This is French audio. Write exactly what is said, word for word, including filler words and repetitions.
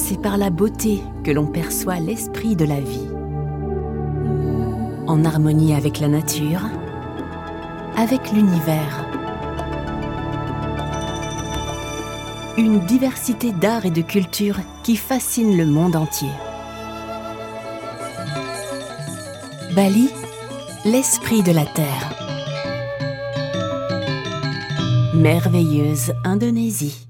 c'est par la beauté que l'on perçoit l'esprit de la vie. En harmonie avec la nature, avec l'univers. Une diversité d'art et de culture qui fascine le monde entier. Bali, l'esprit de la terre. Merveilleuse Indonésie.